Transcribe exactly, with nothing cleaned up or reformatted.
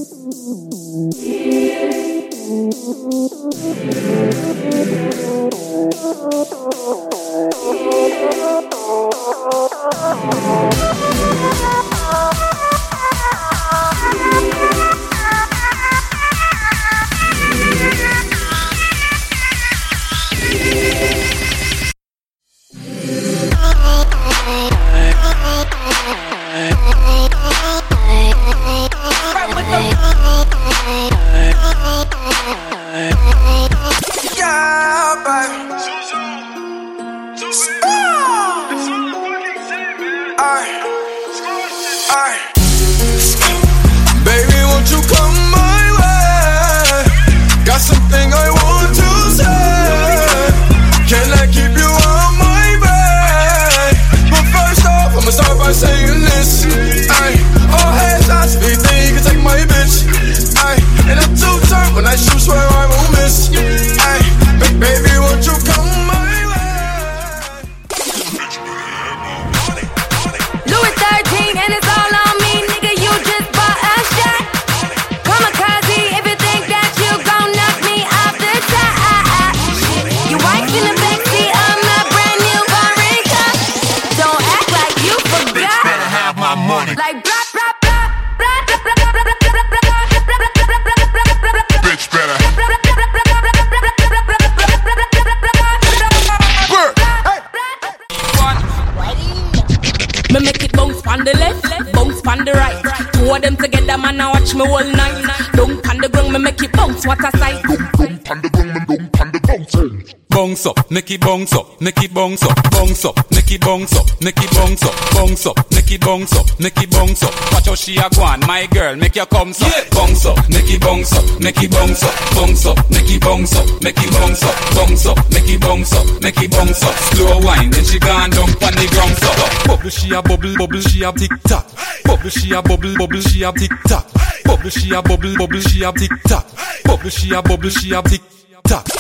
Bounce up, make it bounce up, make it bounce up, bounce up, make it bounce up, make it bounce up, bounce up, make it bounce up, make it bounce up. Watch how she a go on, my girl, make your come up, bounce up, make it bounce up, make it bounce up, bounce up, make it bounce up, make it bounce up, bounce up, make it bounce up, make it bounce up. Slow wine, then she gone down on the ground so. Bubble she a bubble, bubble she a tick tock. Bubble she a bubble, bubble she a tick tock. Bubble she a bubble, bubble she a tick tock. Bubble she a bubble she a tick tock.